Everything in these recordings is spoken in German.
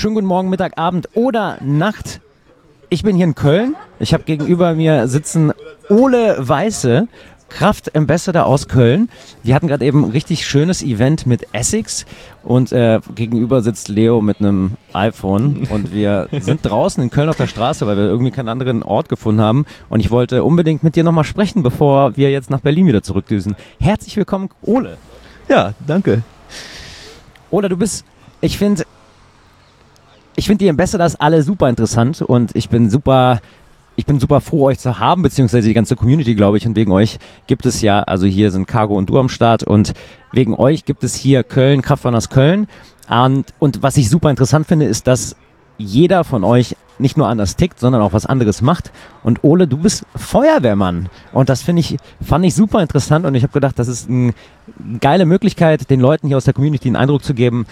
Schönen guten Morgen, Mittag, Abend oder Nacht. Ich bin hier in Köln. Ich habe gegenüber mir sitzen Ole Weiße, Kraft-Ambassador aus Köln. Wir hatten gerade eben ein richtig schönes Event mit Essex und gegenüber sitzt Leo mit einem iPhone und wir sind draußen in Köln auf der Straße, weil wir irgendwie keinen anderen Ort gefunden haben und ich wollte unbedingt mit dir nochmal sprechen, bevor wir jetzt nach Berlin wieder zurückdüsen. Herzlich willkommen, Ole. Ja, danke. Ole, ich finde die Ambassadors alle super interessant und ich bin super froh, euch zu haben, beziehungsweise die ganze Community, glaube ich. Und wegen euch gibt es ja, also hier sind Cargo und du am Start und wegen euch gibt es hier Köln, Kraftrunners Köln. Und was ich super interessant finde, ist, dass jeder von euch nicht nur anders tickt, sondern auch was anderes macht. Und Ole, du bist Feuerwehrmann. Und das fand ich super interessant. Und ich habe gedacht, das ist eine geile Möglichkeit, den Leuten hier aus der Community einen Eindruck zu geben,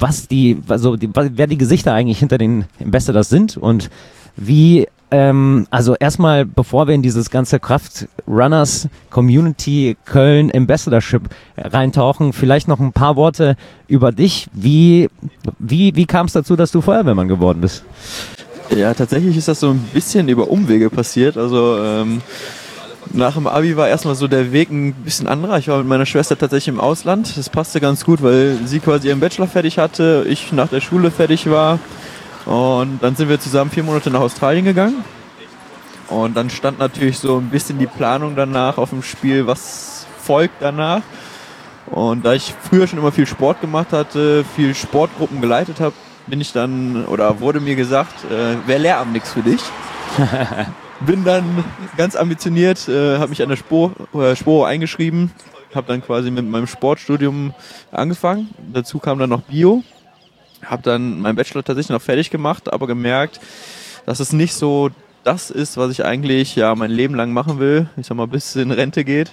wer die Gesichter eigentlich hinter den Ambassadors sind und wie. Also erstmal, bevor wir in dieses ganze Kraftrunners Community Köln Ambassadorship reintauchen, vielleicht noch ein paar Worte über dich. Wie kam es dazu, dass du Feuerwehrmann geworden bist? Ja, tatsächlich ist das so ein bisschen über Umwege passiert. Also nach dem Abi war erstmal so der Weg ein bisschen anderer. Ich war mit meiner Schwester tatsächlich im Ausland. Das passte ganz gut, weil sie quasi ihren Bachelor fertig hatte, ich nach der Schule fertig war. Und dann sind wir zusammen 4 Monate nach Australien gegangen. Und dann stand natürlich so ein bisschen die Planung danach auf dem Spiel, was folgt danach. Und da ich früher schon immer viel Sport gemacht hatte, viel Sportgruppen geleitet habe, wurde mir gesagt, wäre Lehramt nichts für dich. Bin dann ganz ambitioniert, habe mich an der SPO eingeschrieben, habe dann quasi mit meinem Sportstudium angefangen. Dazu kam dann noch Bio. Habe dann meinen Bachelor tatsächlich noch fertig gemacht, aber gemerkt, dass es nicht so das ist, was ich eigentlich mein Leben lang machen will. Ich sag mal, bis es in Rente geht.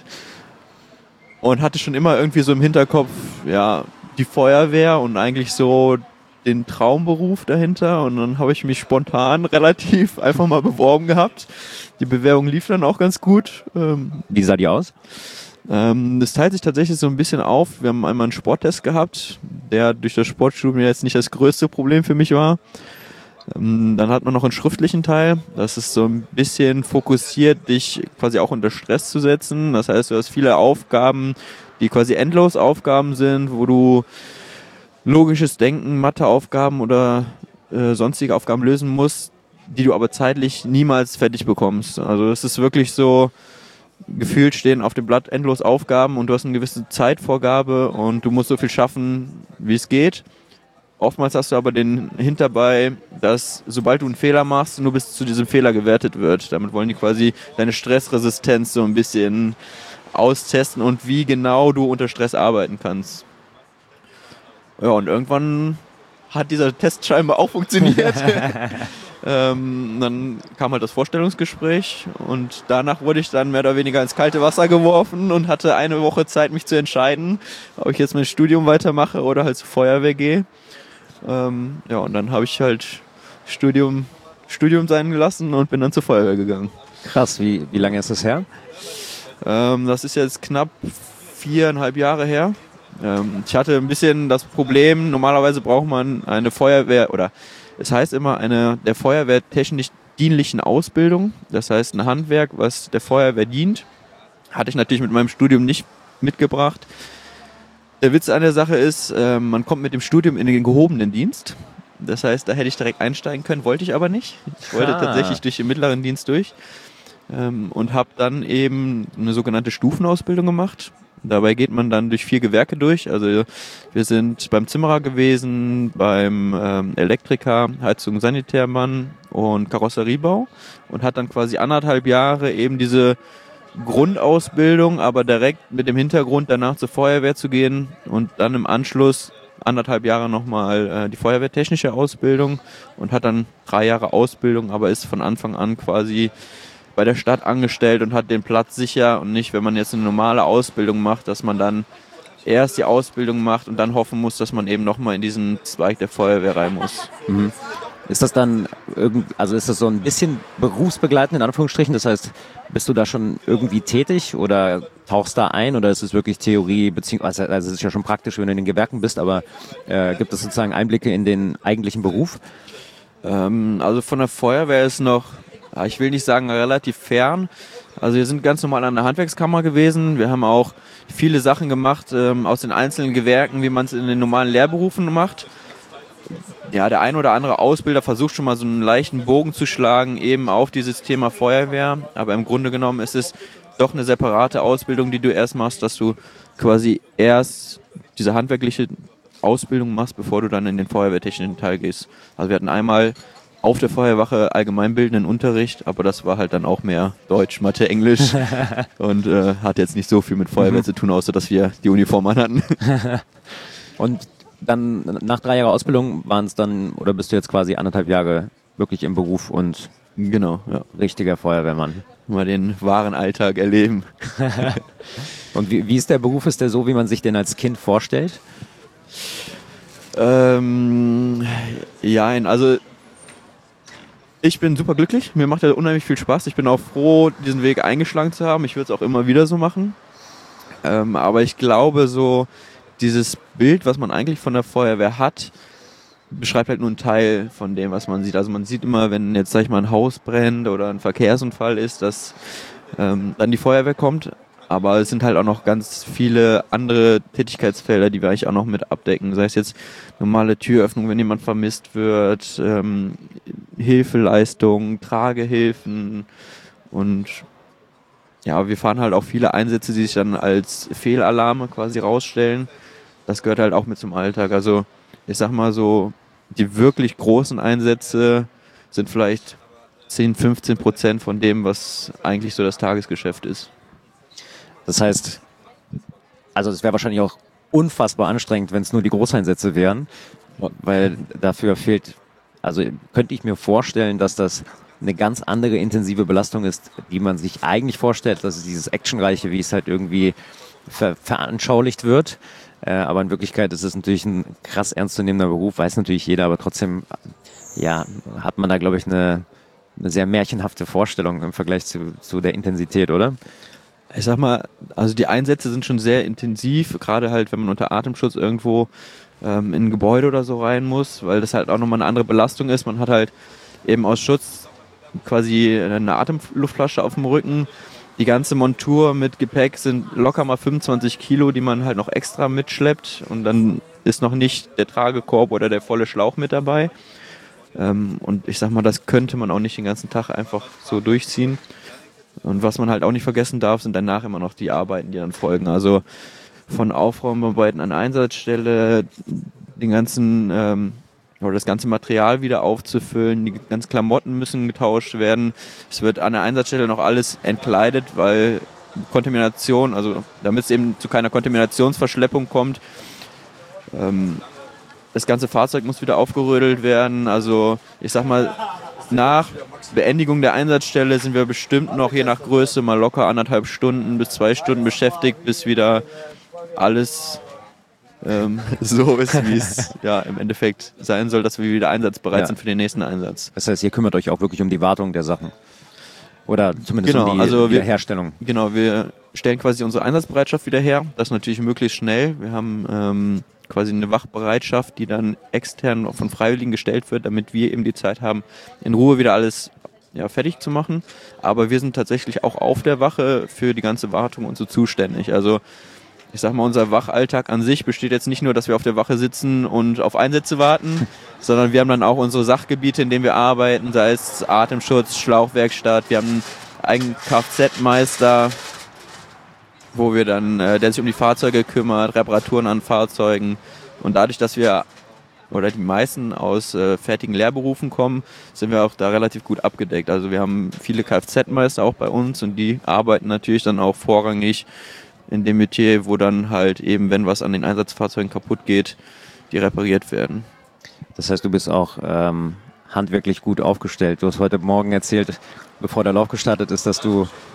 Und hatte schon immer irgendwie so im Hinterkopf, die Feuerwehr und eigentlich so den Traumberuf dahinter. Und dann habe ich mich spontan relativ einfach mal beworben gehabt. Die Bewerbung lief dann auch ganz gut. Wie sah die aus? Das teilt sich tatsächlich so ein bisschen auf. Wir haben einmal einen Sporttest gehabt, der durch das Sportstudium jetzt nicht das größte Problem für mich war. Dann hat man noch einen schriftlichen Teil. Das ist so ein bisschen fokussiert, dich quasi auch unter Stress zu setzen. Das heißt, du hast viele Aufgaben, die quasi endlos Aufgaben sind, wo du logisches Denken, Matheaufgaben oder sonstige Aufgaben lösen musst, die du aber zeitlich niemals fertig bekommst. Also es ist wirklich so, gefühlt stehen auf dem Blatt endlos Aufgaben und du hast eine gewisse Zeitvorgabe und du musst so viel schaffen, wie es geht. Oftmals hast du aber den Hinterbei, dass sobald du einen Fehler machst, nur bis zu diesem Fehler gewertet wird. Damit wollen die quasi deine Stressresistenz so ein bisschen austesten und wie genau du unter Stress arbeiten kannst. Ja, und irgendwann hat dieser Test scheinbar auch funktioniert. Dann kam halt das Vorstellungsgespräch und danach wurde ich dann mehr oder weniger ins kalte Wasser geworfen und hatte eine Woche Zeit, mich zu entscheiden, ob ich jetzt mein Studium weitermache oder halt zur Feuerwehr gehe. Und dann habe ich halt Studium sein gelassen und bin dann zur Feuerwehr gegangen. Krass, wie lange ist das her? Das ist jetzt knapp 4,5 Jahre her. Ich hatte ein bisschen das Problem, normalerweise braucht man eine Feuerwehr oder es heißt immer der Feuerwehr technisch dienlichen Ausbildung. Das heißt ein Handwerk, was der Feuerwehr dient. Hatte ich natürlich mit meinem Studium nicht mitgebracht. Der Witz an der Sache ist, man kommt mit dem Studium in den gehobenen Dienst. Das heißt, da hätte ich direkt einsteigen können, wollte ich aber nicht. Ich wollte tatsächlich durch den mittleren Dienst durch und habe dann eben eine sogenannte Stufenausbildung gemacht. Dabei geht man dann durch 4 Gewerke durch. Also wir sind beim Zimmerer gewesen, beim Elektriker, Heizung, Sanitärmann und Karosseriebau und hat dann quasi 1,5 Jahre eben diese Grundausbildung, aber direkt mit dem Hintergrund danach zur Feuerwehr zu gehen und dann im Anschluss 1,5 Jahre nochmal die feuerwehrtechnische Ausbildung und hat dann 3 Jahre Ausbildung, aber ist von Anfang an quasi bei der Stadt angestellt und hat den Platz sicher und nicht, wenn man jetzt eine normale Ausbildung macht, dass man dann erst die Ausbildung macht und dann hoffen muss, dass man eben nochmal in diesen Zweig der Feuerwehr rein muss. Mhm. Ist das dann also ist das so ein bisschen berufsbegleitend in Anführungsstrichen? Das heißt, bist du da schon irgendwie tätig oder tauchst da ein oder ist es wirklich Theorie, beziehungsweise also es ist ja schon praktisch, wenn du in den Gewerken bist, aber gibt es sozusagen Einblicke in den eigentlichen Beruf? Also von der Feuerwehr ist noch, ja, ich will nicht sagen relativ fern. Also wir sind ganz normal an der Handwerkskammer gewesen. Wir haben auch viele Sachen gemacht aus den einzelnen Gewerken, wie man es in den normalen Lehrberufen macht. Ja, der ein oder andere Ausbilder versucht schon mal so einen leichten Bogen zu schlagen, eben auf dieses Thema Feuerwehr. Aber im Grunde genommen ist es doch eine separate Ausbildung, die du erst machst, dass du quasi erst diese handwerkliche Ausbildung machst, bevor du dann in den feuerwehrtechnischen Teil gehst. Also wir hatten einmal auf der Feuerwache allgemeinbildenden Unterricht, aber das war halt dann auch mehr Deutsch, Mathe, Englisch und hat jetzt nicht so viel mit Feuerwehr zu tun, außer dass wir die Uniform anhatten. Und dann nach 3 Jahren Ausbildung waren es dann, oder bist du jetzt quasi 1,5 Jahre wirklich im Beruf und genau, ja. richtiger Feuerwehrmann? Mal den wahren Alltag erleben. Und wie ist der Beruf? Ist der so, wie man sich den als Kind vorstellt? Ja, also ich bin super glücklich. Mir macht er unheimlich viel Spaß. Ich bin auch froh, diesen Weg eingeschlagen zu haben. Ich würde es auch immer wieder so machen. Aber ich glaube, so dieses Bild, was man eigentlich von der Feuerwehr hat, beschreibt halt nur einen Teil von dem, was man sieht. Also man sieht immer, wenn jetzt, sag ich mal, ein Haus brennt oder ein Verkehrsunfall ist, dass dann die Feuerwehr kommt. Aber es sind halt auch noch ganz viele andere Tätigkeitsfelder, die wir eigentlich auch noch mit abdecken. Sei es jetzt normale Türöffnung, wenn jemand vermisst wird, Hilfeleistung, Tragehilfen und ja, wir fahren halt auch viele Einsätze, die sich dann als Fehlalarme quasi rausstellen. Das gehört halt auch mit zum Alltag. Also ich sag mal so, die wirklich großen Einsätze sind vielleicht 10-15% von dem, was eigentlich so das Tagesgeschäft ist. Das heißt, also es wäre wahrscheinlich auch unfassbar anstrengend, wenn es nur die Großeinsätze wären, weil dafür fehlt, also könnte ich mir vorstellen, dass das eine ganz andere intensive Belastung ist, die man sich eigentlich vorstellt, dass es dieses Actionreiche, wie es halt irgendwie veranschaulicht wird. Aber in Wirklichkeit ist es natürlich ein krass ernstzunehmender Beruf, weiß natürlich jeder, aber trotzdem ja, hat man da, glaube ich, eine sehr märchenhafte Vorstellung im Vergleich zu der Intensität, oder? Ich sag mal, also die Einsätze sind schon sehr intensiv, gerade halt, wenn man unter Atemschutz irgendwo in ein Gebäude oder so rein muss, weil das halt auch nochmal eine andere Belastung ist. Man hat halt eben aus Schutz quasi eine Atemluftflasche auf dem Rücken. Die ganze Montur mit Gepäck sind locker mal 25 Kilo, die man halt noch extra mitschleppt. Und dann ist noch nicht der Tragekorb oder der volle Schlauch mit dabei. Und ich sag mal, das könnte man auch nicht den ganzen Tag einfach so durchziehen. Und was man halt auch nicht vergessen darf, sind danach immer noch die Arbeiten, die dann folgen. Also von Aufräumarbeiten an der Einsatzstelle, den ganzen oder das ganze Material wieder aufzufüllen, die ganzen Klamotten müssen getauscht werden. Es wird an der Einsatzstelle noch alles entkleidet, weil Kontamination, also damit es eben zu keiner Kontaminationsverschleppung kommt, das ganze Fahrzeug muss wieder aufgerödelt werden. Also ich sag mal, nach Beendigung der Einsatzstelle sind wir bestimmt noch je nach Größe mal locker 1,5 Stunden bis 2 Stunden beschäftigt, bis wieder alles so ist, wie es ja im Endeffekt sein soll, dass wir wieder einsatzbereit sind für den nächsten Einsatz. Das heißt, ihr kümmert euch auch wirklich um die Wartung der Sachen? Oder zumindest um die Wiederherstellung? Genau, wir stellen quasi unsere Einsatzbereitschaft wieder her. Das ist natürlich möglichst schnell. Wir haben quasi eine Wachbereitschaft, die dann extern von Freiwilligen gestellt wird, damit wir eben die Zeit haben, in Ruhe wieder alles fertig zu machen. Aber wir sind tatsächlich auch auf der Wache für die ganze Wartung und so zuständig. Also ich sag mal, unser Wachalltag an sich besteht jetzt nicht nur, dass wir auf der Wache sitzen und auf Einsätze warten, sondern wir haben dann auch unsere Sachgebiete, in denen wir arbeiten, sei es Atemschutz, Schlauchwerkstatt, wir haben einen eigenen Kfz-Meister, wo wir dann, der sich um die Fahrzeuge kümmert, Reparaturen an Fahrzeugen. Und dadurch, dass wir oder die meisten aus fertigen Lehrberufen kommen, sind wir auch da relativ gut abgedeckt. Also wir haben viele Kfz-Meister auch bei uns und die arbeiten natürlich dann auch vorrangig in dem Metier, wo dann halt eben, wenn was an den Einsatzfahrzeugen kaputt geht, die repariert werden. Das heißt, du bist auch handwerklich gut aufgestellt. Du hast heute Morgen erzählt, bevor der Lauf gestartet ist, dass du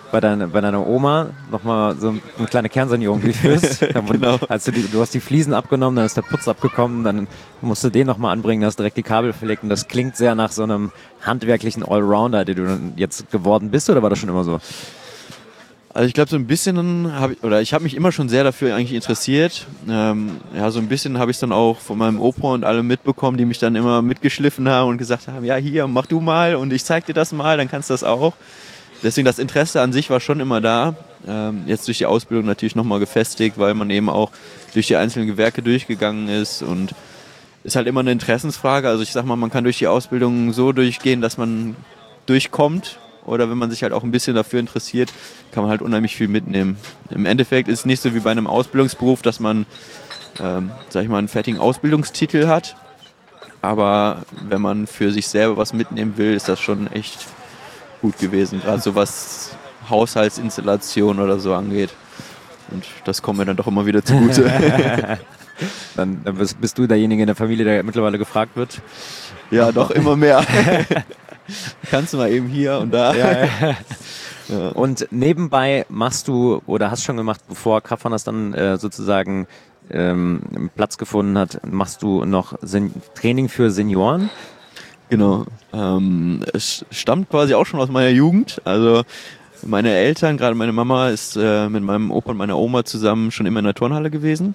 bei deiner Oma nochmal so eine kleine Kernsanierung durchführst. Genau. Du hast die Fliesen abgenommen, dann ist der Putz abgekommen, dann musst du den nochmal anbringen, hast direkt die Kabel verlegt und das klingt sehr nach so einem handwerklichen Allrounder, der du jetzt geworden bist, oder war das schon immer so? Also ich glaube, so ein bisschen ich habe mich immer schon sehr dafür eigentlich interessiert. So ein bisschen habe ich es dann auch von meinem Opa und alle mitbekommen, die mich dann immer mitgeschliffen haben und gesagt haben, ja hier, mach du mal und ich zeig dir das mal, dann kannst du das auch. Deswegen das Interesse an sich war schon immer da. Jetzt durch die Ausbildung natürlich nochmal gefestigt, weil man eben auch durch die einzelnen Gewerke durchgegangen ist und ist halt immer eine Interessensfrage. Also ich sag mal, man kann durch die Ausbildung so durchgehen, dass man durchkommt. Oder wenn man sich halt auch ein bisschen dafür interessiert, kann man halt unheimlich viel mitnehmen. Im Endeffekt ist es nicht so wie bei einem Ausbildungsberuf, dass man, einen fertigen Ausbildungstitel hat. Aber wenn man für sich selber was mitnehmen will, ist das schon echt gut gewesen. Gerade so was Haushaltsinstallation oder so angeht. Und das kommt mir dann doch immer wieder zugute. Dann bist du derjenige in der Familie, der mittlerweile gefragt wird. Ja, doch immer mehr. Kannst du mal eben hier und da. Ja. Und nebenbei machst du, oder hast schon gemacht, bevor Kraftfahren dann sozusagen Platz gefunden hat, machst du noch Training für Senioren? Genau. Es stammt quasi auch schon aus meiner Jugend. Also meine Eltern, gerade meine Mama, ist mit meinem Opa und meiner Oma zusammen schon immer in der Turnhalle gewesen.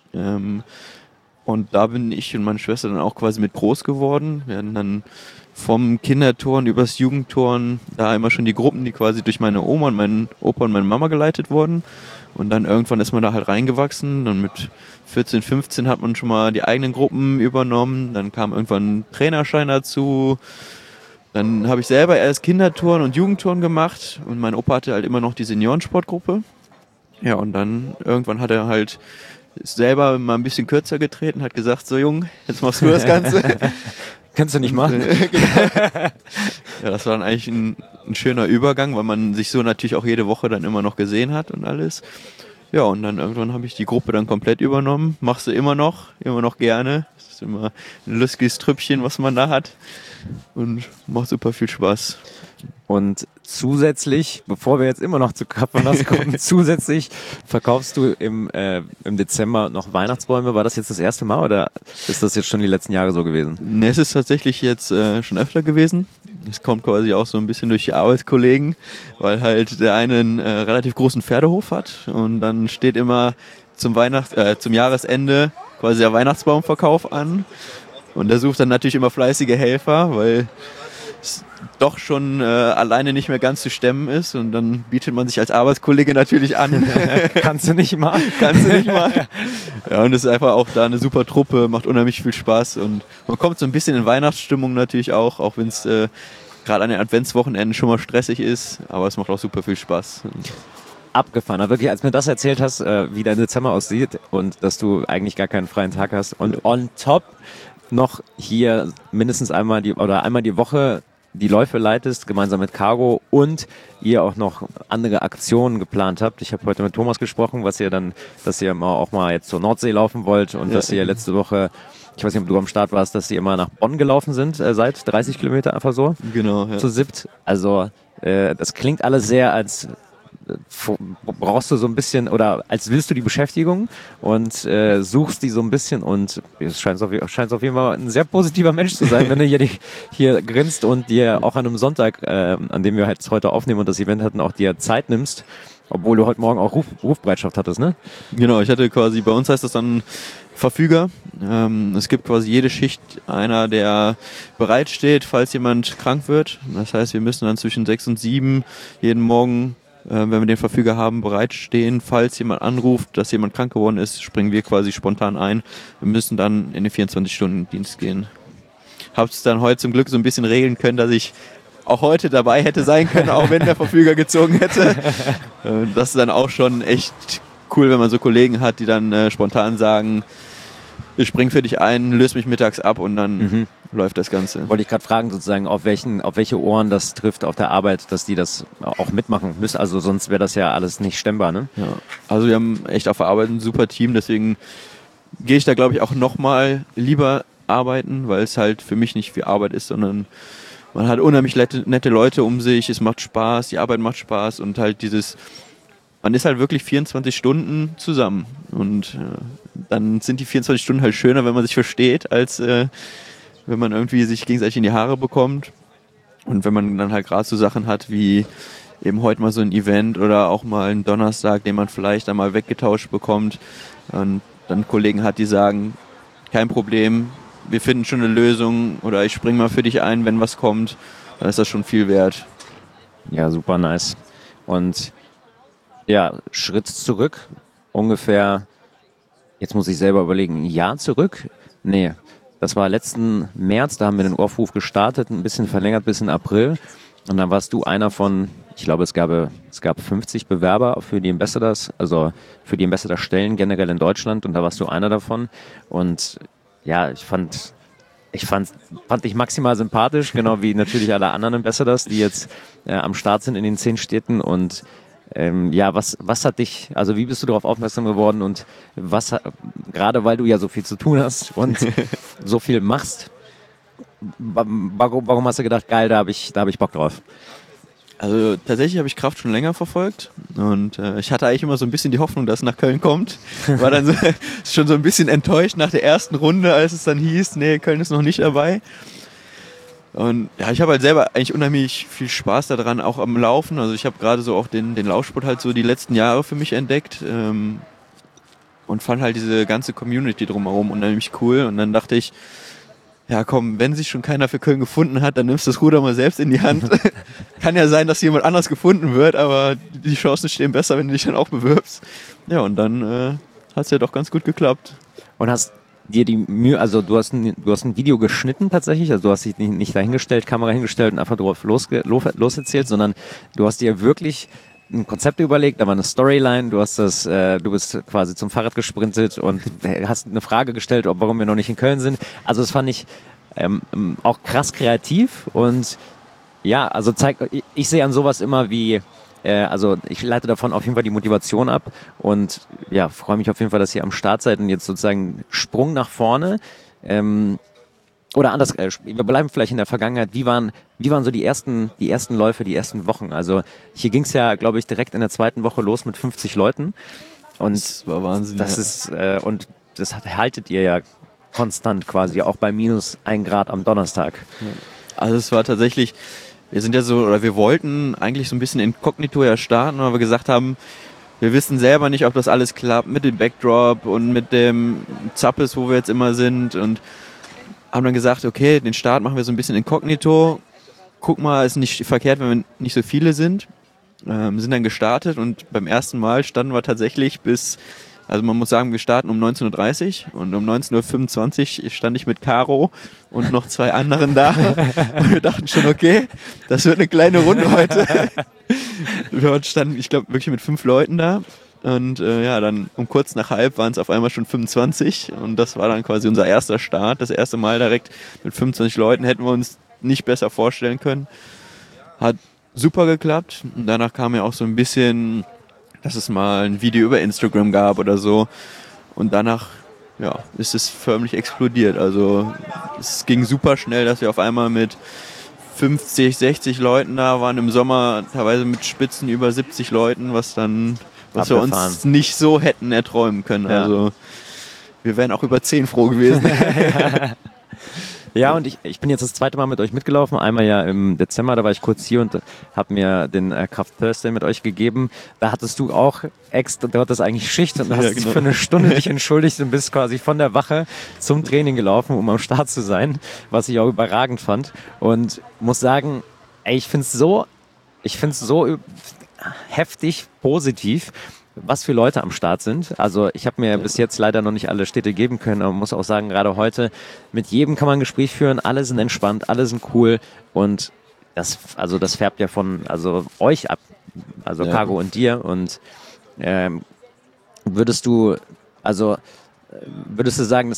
Und da bin ich und meine Schwester dann auch quasi mit groß geworden. Wir hatten dann vom Kinderturnen übers Jugendturnen da immer schon die Gruppen, die quasi durch meine Oma und meinen Opa und meine Mama geleitet wurden. Und dann irgendwann ist man da halt reingewachsen. Dann mit 14, 15 hat man schon mal die eigenen Gruppen übernommen. Dann kam irgendwann ein Trainerschein dazu. Dann habe ich selber erst Kinderturnen und Jugendturnen gemacht. Und mein Opa hatte halt immer noch die Seniorensportgruppe. Ja, und dann irgendwann hat er halt selber mal ein bisschen kürzer getreten, hat gesagt, so Jung, jetzt machst du das Ganze. Kannst du nicht machen. Ja, das war dann eigentlich ein schöner Übergang, weil man sich so natürlich auch jede Woche dann immer noch gesehen hat und alles. Ja, und dann irgendwann habe ich die Gruppe dann komplett übernommen. Machst du immer noch gerne. Das ist immer ein lustiges Trüppchen, was man da hat. Und macht super viel Spaß. Und zusätzlich, bevor wir jetzt immer noch zu Kraftfahren kommen, zusätzlich verkaufst du im Dezember noch Weihnachtsbäume. War das jetzt das erste Mal oder ist das jetzt schon die letzten Jahre so gewesen? Ne, es ist tatsächlich jetzt schon öfter gewesen. Es kommt quasi auch so ein bisschen durch die Arbeitskollegen, weil halt der eine einen relativ großen Pferdehof hat und dann steht immer zum Jahresende quasi der Weihnachtsbaumverkauf an und der sucht dann natürlich immer fleißige Helfer, weil es doch schon alleine nicht mehr ganz zu stemmen ist und dann bietet man sich als Arbeitskollege natürlich an. Kannst du nicht mal. Ja, und es ist einfach auch da eine super Truppe, macht unheimlich viel Spaß und man kommt so ein bisschen in Weihnachtsstimmung natürlich auch wenn es gerade an den Adventswochenenden schon mal stressig ist, aber es macht auch super viel Spaß. Abgefahren. Aber wirklich, als du mir das erzählt hast, wie dein Dezember aussieht und dass du eigentlich gar keinen freien Tag hast und on top noch hier mindestens einmal die Woche die Läufe leitest, gemeinsam mit Cargo und ihr auch noch andere Aktionen geplant habt. Ich habe heute mit Thomas gesprochen, dass ihr auch mal jetzt zur Nordsee laufen wollt und dass ihr letzte Woche, ich weiß nicht, ob du am Start warst, dass ihr immer nach Bonn gelaufen sind, seit 30 Kilometer einfach so. Genau, ja. Zu siebt. Also das klingt alles sehr als brauchst du so ein bisschen oder als willst du die Beschäftigung und suchst die so ein bisschen und es scheint auf jeden Fall ein sehr positiver Mensch zu sein, wenn du hier grinst und dir auch an einem Sonntag, an dem wir halt heute aufnehmen und das Event hatten, auch dir Zeit nimmst, obwohl du heute Morgen auch Rufbereitschaft hattest, ne? Genau, ich hatte quasi, bei uns heißt das dann Verfüger. Es gibt quasi jede Schicht einer, der bereitsteht, falls jemand krank wird. Das heißt, wir müssen dann zwischen 6 und 7 jeden Morgen, wenn wir den Verfüger haben, bereitstehen. Falls jemand anruft, dass jemand krank geworden ist, springen wir quasi spontan ein. Wir müssen dann in den 24-Stunden-Dienst gehen. Hab's dann heute zum Glück so ein bisschen regeln können, dass ich auch heute dabei hätte sein können, auch wenn der Verfüger gezogen hätte. Das ist dann auch schon echt cool, wenn man so Kollegen hat, die dann spontan sagen, ich spring für dich ein, löse mich mittags ab und dann läuft das Ganze. Wollte ich gerade fragen, sozusagen, auf welche Ohren das trifft auf der Arbeit, dass die das auch mitmachen müssen. Also sonst wäre das ja alles nicht stemmbar, ne? Ja. Also wir haben echt auf der Arbeit ein super Team, deswegen gehe ich da, glaube ich, auch nochmal lieber arbeiten, weil es halt für mich nicht viel Arbeit ist, sondern man hat unheimlich nette Leute um sich, es macht Spaß, die Arbeit macht Spaß und halt man ist halt wirklich 24 Stunden zusammen und dann sind die 24 Stunden halt schöner, wenn man sich versteht, als wenn man irgendwie sich gegenseitig in die Haare bekommt. Und wenn man dann halt gerade so Sachen hat wie eben heute mal so ein Event oder auch mal einen Donnerstag, den man vielleicht einmal weggetauscht bekommt und dann Kollegen hat, die sagen, kein Problem, wir finden schon eine Lösung oder ich springe mal für dich ein, wenn was kommt, dann ist das schon viel wert. Ja, super nice. Und ja, Schritt zurück, ungefähr, jetzt muss ich selber überlegen, ein Jahr zurück? Nee, das war letzten März, da haben wir den Aufruf gestartet, ein bisschen verlängert bis in April. Und dann warst du einer von, ich glaube, es gab 50 Bewerber für die Ambassadors, also für die Ambassador-Stellen generell in Deutschland und da warst du einer davon. Und ja, ich fand dich maximal sympathisch, genau wie natürlich alle anderen Ambassadors, die jetzt am Start sind in den 10 Städten und ja, was hat dich, also wie bist du darauf aufmerksam geworden und gerade weil du ja so viel zu tun hast und so viel machst, warum hast du gedacht, geil, da hab ich Bock drauf? Also tatsächlich habe ich Kraft schon länger verfolgt und ich hatte eigentlich immer so ein bisschen die Hoffnung, dass es nach Köln kommt. War dann schon so ein bisschen enttäuscht nach der ersten Runde, als es dann hieß, nee, Köln ist noch nicht dabei. Und ja, ich habe halt selber eigentlich unheimlich viel Spaß daran, auch am Laufen. Also ich habe gerade so auch den Laufsport halt so die letzten Jahre für mich entdeckt und fand halt diese ganze Community drumherum unheimlich cool. Und dann dachte ich, ja komm, wenn sich schon keiner für Köln gefunden hat, dann nimmst du das Ruder mal selbst in die Hand. Kann ja sein, dass jemand anders gefunden wird, aber die Chancen stehen besser, wenn du dich dann auch bewirbst. Ja, und dann hat es ja doch ganz gut geklappt. Und hast dir die Mühe, also du hast ein Video geschnitten tatsächlich, also du hast dich nicht dahingestellt, Kamera hingestellt und einfach drauf loserzählt, sondern du hast dir wirklich ein Konzept überlegt, da war eine Storyline, du bist quasi zum Fahrrad gesprintet und hast eine Frage gestellt, warum wir noch nicht in Köln sind. Also das fand ich auch krass kreativ und ja, also ich sehe an sowas immer wie also ich leite davon auf jeden Fall die Motivation ab und ja, freue mich auf jeden Fall, dass ihr am Start seid und jetzt sozusagen Sprung nach vorne. Oder anders, wir bleiben vielleicht in der Vergangenheit. Wie waren so die ersten Läufe, die ersten Wochen? Also hier ging es ja, glaube ich, direkt in der 2. Woche los mit 50 Leuten. Und das war Wahnsinn. Das ist, und das haltet ihr ja konstant quasi, auch bei -1 Grad am Donnerstag. Also es war tatsächlich, wir wollten eigentlich so ein bisschen inkognito ja starten, weil wir gesagt haben, wir wissen selber nicht, ob das alles klappt mit dem Backdrop und mit dem Zappes, wo wir jetzt immer sind und haben dann gesagt, okay, den Start machen wir so ein bisschen inkognito. Guck mal, ist nicht verkehrt, wenn wir nicht so viele sind. Sind dann gestartet und beim ersten Mal standen wir tatsächlich also man muss sagen, wir starten um 19.30 Uhr und um 19.25 Uhr stand ich mit Caro und noch 2 anderen da und wir dachten schon, okay, das wird eine kleine Runde heute. Wir standen, ich glaube, wirklich mit 5 Leuten da. Und ja, dann um kurz nach halb waren es auf einmal schon 25 und das war dann quasi unser erster Start. Das erste Mal direkt mit 25 Leuten hätten wir uns nicht besser vorstellen können. Hat super geklappt. Und danach kam ja auch so ein bisschen, dass es mal ein Video über Instagram gab oder so. Und danach ja, ist es förmlich explodiert. Also es ging super schnell, dass wir auf einmal mit 50, 60 Leuten da waren. Im Sommer teilweise mit Spitzen über 70 Leuten, was wir uns nicht so hätten erträumen können. Ja. Also wir wären auch über 10 froh gewesen. Ja, und ich bin jetzt das 2. Mal mit euch mitgelaufen. Einmal ja im Dezember, da war ich kurz hier und habe mir den Kraft Thursday mit euch gegeben. Da hattest du auch du hattest eigentlich Schicht und du hast dich für eine Stunde dich entschuldigt und bist quasi von der Wache zum Training gelaufen, um am Start zu sein, was ich auch überragend fand. Und muss sagen, ich finde es so heftig positiv, was für Leute am Start sind. Also ich habe mir bis jetzt leider noch nicht alle Städte geben können, aber muss auch sagen, gerade heute, mit jedem kann man ein Gespräch führen, alle sind entspannt, alle sind cool und das färbt ja von euch ab, also ja. Caro und dir und würdest du sagen,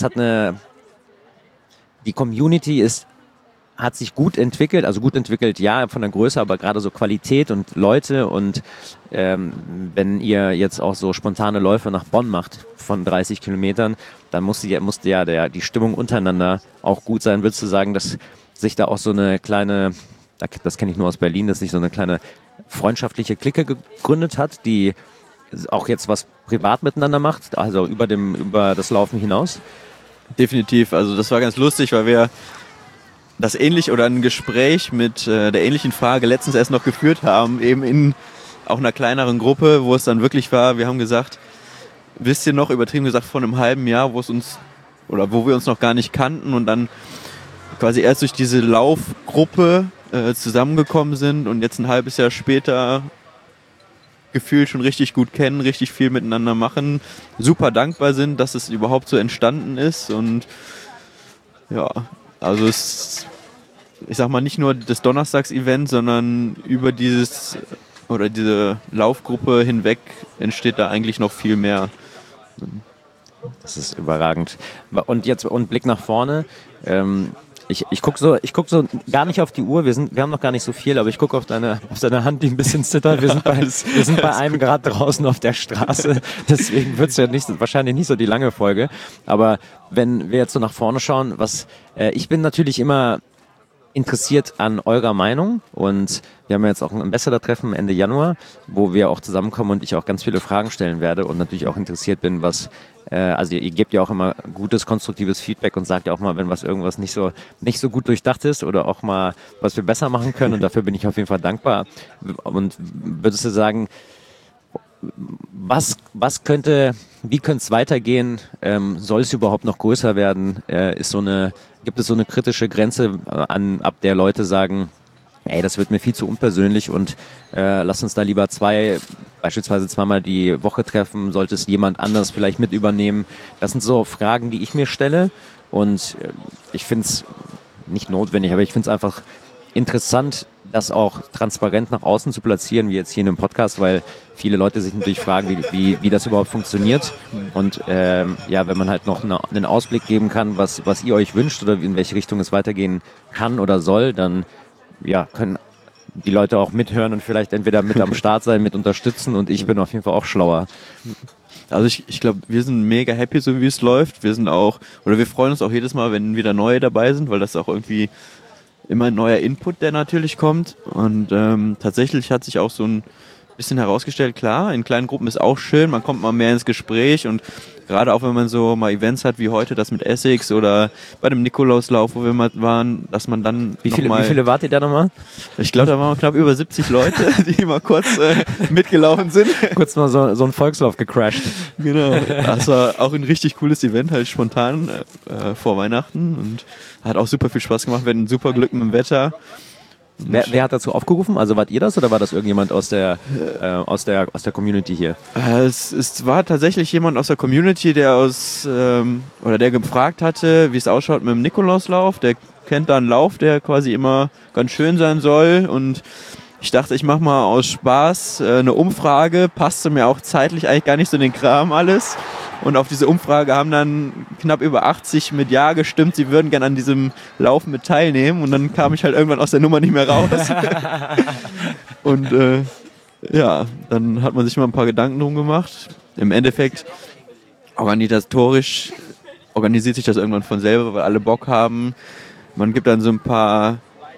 die Community hat sich gut entwickelt, ja, von der Größe, aber gerade so Qualität und Leute und wenn ihr jetzt auch so spontane Läufe nach Bonn macht von 30 Kilometern, dann musste ja die Stimmung untereinander auch gut sein. Würdest du sagen, dass sich da auch so eine kleine, das kenne ich nur aus Berlin, dass sich so eine kleine freundschaftliche Clique gegründet hat, die auch jetzt was privat miteinander macht, also über das Laufen hinaus? Definitiv, also das war ganz lustig, weil wir das ähnlich oder ein Gespräch mit der ähnlichen Frage letztens erst noch geführt haben, eben in auch einer kleineren Gruppe, wo es dann wirklich war, wir haben gesagt, wisst ihr noch, übertrieben gesagt, vor einem halben Jahr, wo wir uns noch gar nicht kannten und dann quasi erst durch diese Laufgruppe zusammengekommen sind und jetzt ein halbes Jahr später gefühlt schon richtig gut kennen, richtig viel miteinander machen, super dankbar sind, dass es überhaupt so entstanden ist und ja, also ich sag mal nicht nur das Donnerstags-Event, sondern über diese Laufgruppe hinweg entsteht da eigentlich noch viel mehr. Das ist überragend. Und Blick nach vorne. Ich guck so gar nicht auf die Uhr. Wir haben noch gar nicht so viel, aber ich gucke auf deine Hand, die ein bisschen zittert. Wir sind bei einem Grad draußen auf der Straße. Deswegen wird es ja wahrscheinlich nicht so die lange Folge. Aber wenn wir jetzt so nach vorne schauen, ich bin natürlich immer interessiert an eurer Meinung und wir haben jetzt auch ein Ambassador-Treffen Ende Januar, wo wir auch zusammenkommen und ich auch ganz viele Fragen stellen werde und natürlich auch interessiert bin, also ihr gebt ja auch immer gutes, konstruktives Feedback und sagt ja auch mal, wenn irgendwas nicht so gut durchdacht ist oder auch mal, was wir besser machen können und dafür bin ich auf jeden Fall dankbar. Und würdest du sagen, wie könnte es weitergehen? Soll es überhaupt noch größer werden? Gibt es so eine kritische Grenze, ab der Leute sagen, ey, das wird mir viel zu unpersönlich und lass uns da lieber beispielsweise zweimal die Woche treffen, sollte es jemand anders vielleicht mit übernehmen? Das sind so Fragen, die ich mir stelle und ich finde es nicht notwendig, aber ich finde es einfach interessant, das auch transparent nach außen zu platzieren, wie jetzt hier in einem Podcast, weil viele Leute sich natürlich fragen, wie das überhaupt funktioniert. Und wenn man halt noch einen Ausblick geben kann, was ihr euch wünscht oder in welche Richtung es weitergehen kann oder soll, dann können die Leute auch mithören und vielleicht entweder mit am Start sein, mit unterstützen und ich bin auf jeden Fall auch schlauer. Also ich glaube, wir sind mega happy, so wie es läuft. Wir freuen uns auch jedes Mal, wenn wieder neue dabei sind, weil das auch irgendwie immer ein neuer Input, der natürlich kommt. Und tatsächlich hat sich auch so ein bisschen herausgestellt, klar, in kleinen Gruppen ist auch schön, man kommt mal mehr ins Gespräch und gerade auch wenn man so mal Events hat wie heute, das mit Essex oder bei dem Nikolauslauf, wo wir mal waren, dass man dann Wie viele wart ihr da nochmal? Ich glaube, da waren knapp über 70 Leute, die mal kurz mitgelaufen sind. Kurz mal so einen Volkslauf gecrashed. Genau, das war auch ein richtig cooles Event, halt spontan vor Weihnachten und hat auch super viel Spaß gemacht, wir hatten super Glück mit dem Wetter. Wer hat dazu aufgerufen? Also wart ihr das oder war das irgendjemand aus der Community hier? Es war tatsächlich jemand aus der Community, der gefragt hatte, wie es ausschaut mit dem Nikolauslauf. Der kennt da einen Lauf, der quasi immer ganz schön sein soll und ich dachte, ich mache mal aus Spaß eine Umfrage, passte mir auch zeitlich eigentlich gar nicht so in den Kram alles. Und auf diese Umfrage haben dann knapp über 80 mit Ja gestimmt, sie würden gerne an diesem Lauf mit teilnehmen. Und dann kam ich halt irgendwann aus der Nummer nicht mehr raus. Und dann hat man sich mal ein paar Gedanken drum gemacht. Im Endeffekt, organisatorisch organisiert sich das irgendwann von selber, weil alle Bock haben. Man gibt dann so ein paar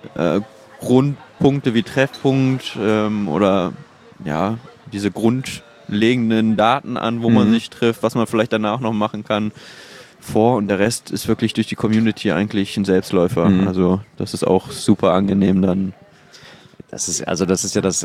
Grundpunkte wie Treffpunkt oder diese grundlegenden Daten an, wo man sich trifft, was man vielleicht danach noch machen kann und der Rest ist wirklich durch die Community eigentlich ein Selbstläufer. Also das ist auch super angenehm dann. Das ist ja das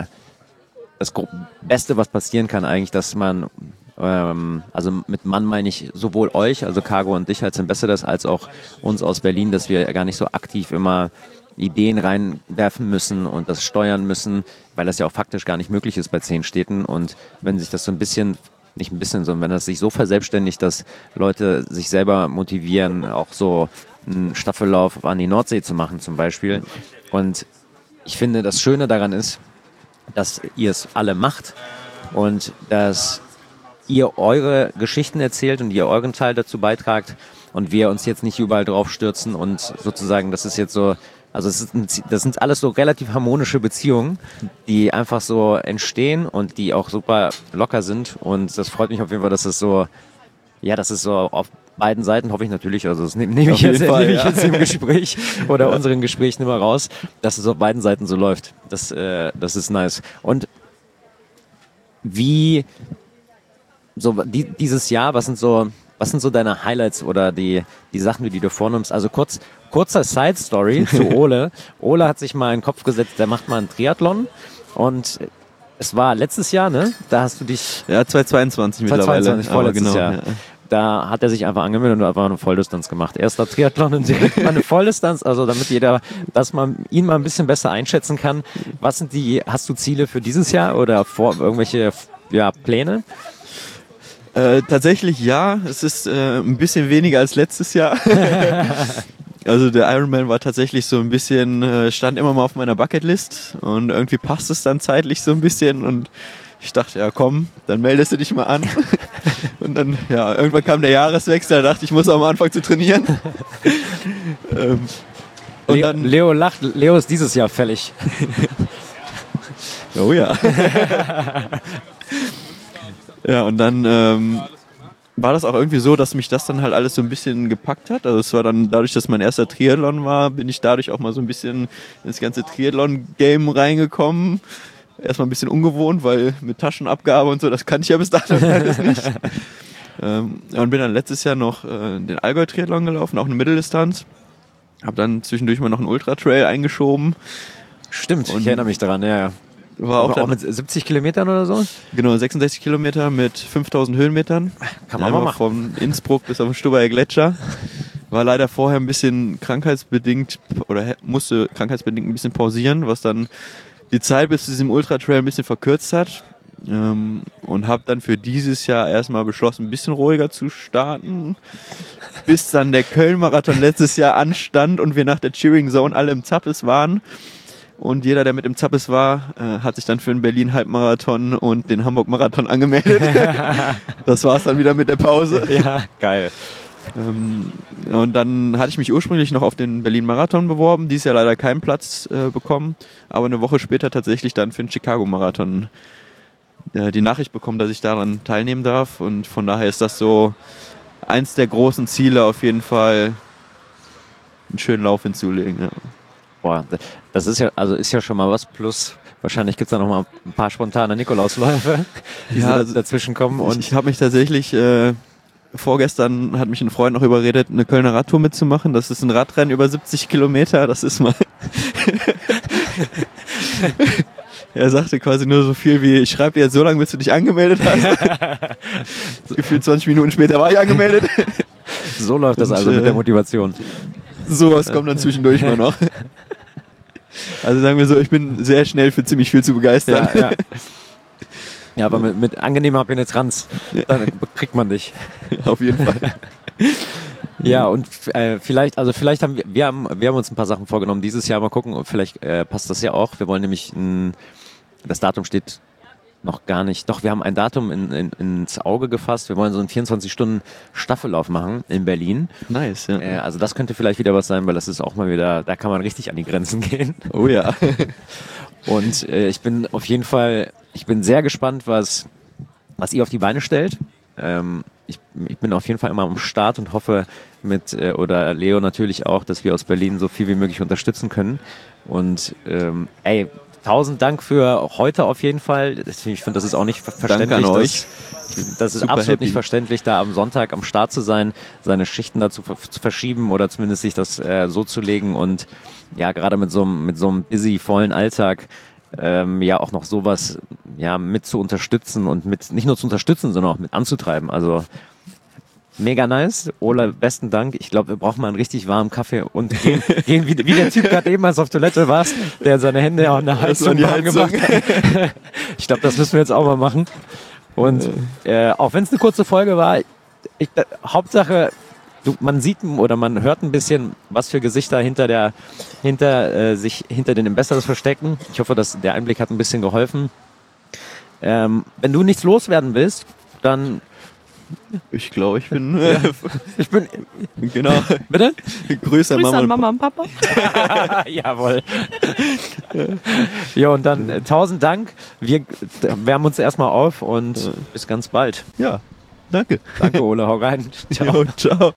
Beste, was passieren kann eigentlich, dass man also mit Mann meine ich sowohl euch, also Cargo und dich als Ambassadors, als auch uns aus Berlin, dass wir gar nicht so aktiv immer Ideen reinwerfen müssen und das steuern müssen, weil das ja auch faktisch gar nicht möglich ist bei 10 Städten. Und wenn sich das so ein bisschen, nicht ein bisschen, sondern wenn das sich so verselbstständigt, dass Leute sich selber motivieren, auch so einen Staffellauf an die Nordsee zu machen zum Beispiel. Und ich finde, das Schöne daran ist, dass ihr es alle macht und dass ihr eure Geschichten erzählt und ihr euren Teil dazu beitragt und wir uns jetzt nicht überall drauf stürzen und sozusagen, das ist jetzt so, also das sind alles so relativ harmonische Beziehungen, die einfach so entstehen und die auch super locker sind und das freut mich auf jeden Fall, dass das so Ja, das ist so auf beiden Seiten, hoffe ich natürlich, also das nehme ich, Auf jeden Fall, nehm ich ja. jetzt im Gespräch oder unseren Gesprächen immer raus, dass es auf beiden Seiten so läuft. Das ist nice. Und wie so dieses Jahr, was sind so deine Highlights oder die Sachen, die du vornimmst? Also kurzer Side-Story zu Ole. Ole hat sich mal in den Kopf gesetzt, der macht mal einen Triathlon und es war letztes Jahr, ne? Da hast du dich... Ja, 2022 mittlerweile. 2022, vorletztes genau, Jahr. ja. Da hat er sich einfach angemeldet und einfach eine Volldistanz gemacht. Erster Triathlon und direkt mal eine Volldistanz, also damit jeder, dass man ihn mal ein bisschen besser einschätzen kann. Hast du Ziele für dieses Jahr oder irgendwelche Pläne? Tatsächlich ja, es ist ein bisschen weniger als letztes Jahr. Also der Ironman war tatsächlich so ein bisschen, stand immer mal auf meiner Bucketlist und irgendwie passt es dann zeitlich so ein bisschen und ich dachte, ja komm, dann meldest du dich mal an. Und dann, ja, irgendwann kam der Jahreswechsel, da dachte ich, muss auch mal anfangen zu trainieren. Und dann, Leo lacht, Leo ist dieses Jahr fällig. oh ja. Ja, und dann war das auch irgendwie so, dass mich das dann halt alles so ein bisschen gepackt hat. Also es war dann dadurch, dass mein erster Triathlon war, bin ich dadurch auch mal so ein bisschen ins ganze Triathlon-Game reingekommen. Erstmal ein bisschen ungewohnt, weil mit Taschenabgabe und so, das kannte ich ja bis dahin alles nicht. Und bin dann letztes Jahr noch den Allgäu-Triathlon gelaufen, auch eine Mitteldistanz. Habe dann zwischendurch mal noch einen Ultra-Trail eingeschoben. Stimmt, Und ich erinnere mich daran, ja. War auch mit 70 Kilometern oder so? Genau, 66 Kilometer mit 5000 Höhenmetern. Kann man mal machen. Von Innsbruck bis auf den Stubaier Gletscher. War leider vorher ein bisschen krankheitsbedingt oder musste krankheitsbedingt ein bisschen pausieren, was dann die Zeit bis zu diesem Ultra-Trail ein bisschen verkürzt hat. Und habe dann für dieses Jahr erstmal beschlossen, ein bisschen ruhiger zu starten, bis dann der Köln-Marathon letztes Jahr anstand und wir nach der Cheering Zone alle im Zappes waren. Und jeder, der mit im Zappes war, hat sich dann für den Berlin-Halbmarathon und den Hamburg-Marathon angemeldet. Das war's dann wieder mit der Pause. Ja, geil. Und dann hatte ich mich ursprünglich noch auf den Berlin-Marathon beworben, dieses Jahr leider keinen Platz bekommen, aber eine Woche später tatsächlich dann für den Chicago-Marathon die Nachricht bekommen, dass ich daran teilnehmen darf. Und von daher ist das so eins der großen Ziele, auf jeden Fall einen schönen Lauf hinzulegen. Ja. Boah, das ist ja schon mal was. Plus, wahrscheinlich gibt es da noch mal ein paar spontane Nikolausläufe, die dazwischen kommen. Und ich habe mich tatsächlich, vorgestern hat mich ein Freund noch überredet, eine Kölner Radtour mitzumachen. Das ist ein Radrennen über 70 Kilometer. Das ist mal... Er sagte quasi nur so viel wie, ich schreibe dir jetzt so lange, bis du dich angemeldet hast. Gefühlt 20 Minuten später war ich angemeldet. So läuft das also mit der Motivation. Sowas kommt dann zwischendurch mal noch. Also sagen wir so, ich bin sehr schnell für ziemlich viel zu begeistern. Ja, aber mit angenehmer Penetranz, dann kriegt man dich. Auf jeden Fall. Ja, und vielleicht haben wir haben uns ein paar Sachen vorgenommen dieses Jahr, mal gucken, und vielleicht passt das ja auch. Wir wollen nämlich, das Datum steht noch gar nicht, doch wir haben ein Datum ins Auge gefasst. Wir wollen so einen 24-Stunden-Staffellauf machen in Berlin. Nice, ja. Also das könnte vielleicht wieder was sein, weil das ist auch mal wieder, da kann man richtig an die Grenzen gehen. Oh ja. Und ich bin sehr gespannt, was ihr auf die Beine stellt. Ich bin auf jeden Fall immer am Start und hoffe oder Leo natürlich auch, dass wir aus Berlin so viel wie möglich unterstützen können. Und 1000 Dank für heute auf jeden Fall. Ich finde, das ist auch nicht verständlich. Danke an euch. Das ist Super absolut happy. nicht verständlich, da am Sonntag am Start zu sein, seine Schichten dazu zu verschieben oder zumindest sich das so zu legen und ja, gerade mit so einem busy, vollen Alltag auch noch sowas mit zu unterstützen und nicht nur zu unterstützen, sondern auch mit anzutreiben. Also mega nice. Ola, besten Dank. Ich glaube, wir brauchen mal einen richtig warmen Kaffee und gehen wie der Typ gerade eben, als du auf Toilette warst, der seine Hände an der Heizung warm gemacht hat. Ich glaube, das müssen wir jetzt auch mal machen. Und auch wenn es eine kurze Folge war, Hauptsache, man sieht oder man hört ein bisschen, was für Gesichter hinter den Besseres verstecken. Ich hoffe, dass der Einblick hat ein bisschen geholfen. Wenn du nichts loswerden willst, dann... Ich glaube, ich bin... Genau. Bitte? Grüße an Mama und Papa. Jawohl. Ja, und dann 1000 Dank. Wir wärmen uns erstmal auf und bis ganz bald. Ja, Danke. Danke, Ole, hau rein. Ciao. Jo, ciao.